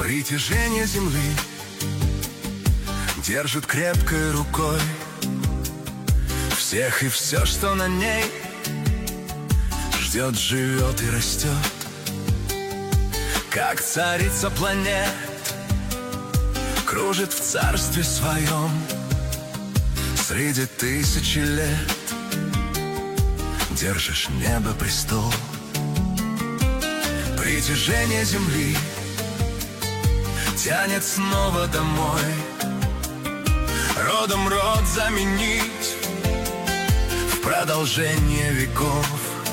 Притяжение земли держит крепкой рукой всех и все, что на ней ждет, живет и растет. Как царица планет кружит в царстве своем среди тысячи лет. Держишь небо престол. Притяжение земли тянет снова домой, родом род заменить в продолжение веков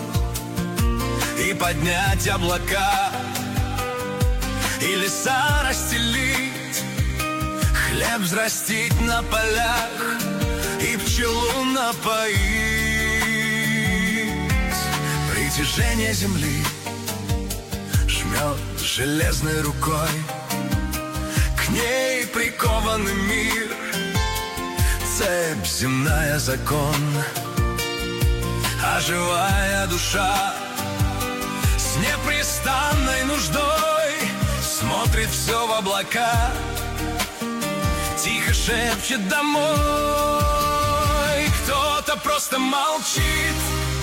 и поднять облака, и леса расстелить, хлеб взрастить на полях и пчелу напоить. Притяжение земли жмет железной рукой, к ней прикованный мир, цепь земная закон, а живая душа с непрестанной нуждой смотрит все в облака, тихо шепчет домой. Кто-то просто молчит,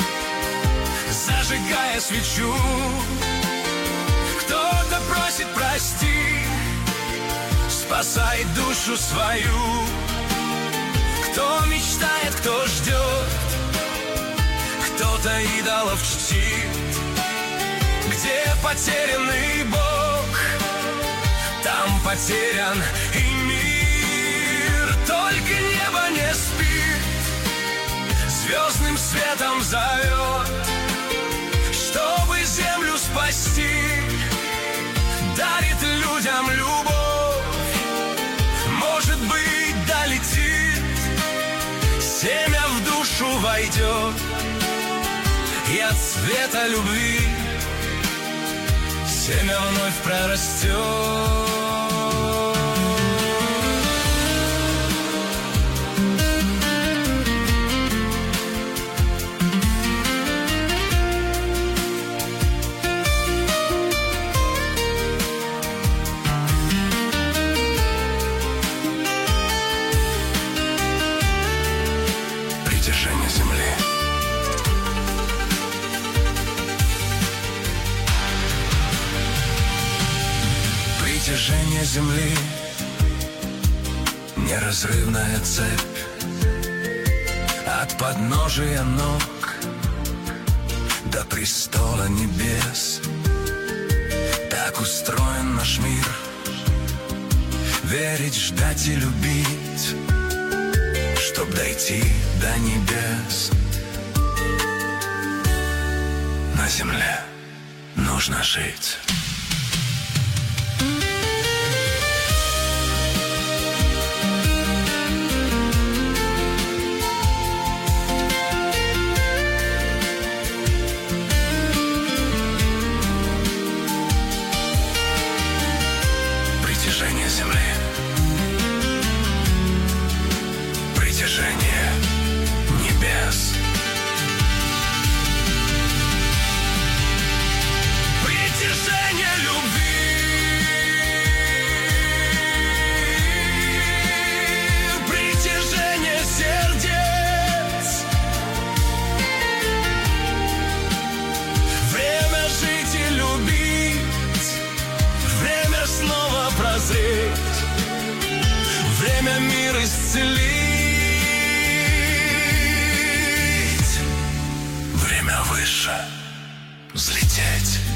зажигая свечу, кто-то просит прости, спасает душу свою. Кто мечтает, кто ждет, кто-то идолов чтит. Где потерянный Бог, там потерян и мир. Только небо не спит, звездным светом зовет, чтобы землю спасти, дарит людям любовь. Может быть, долетит, семя в душу войдет, и от света любви семя вновь прорастет. Притяжение земли. Притяжение земли, неразрывная цепь от подножия ног до престола небес. Так устроен наш мир, верить, ждать и любить, чтоб дойти до небес. На земле нужно жить. Притяжение земли. Притяжение небес. Притяжение любви. Притяжение сердец. Время жить и любить, время снова прозреть, время мир исцелить, время выше взлететь.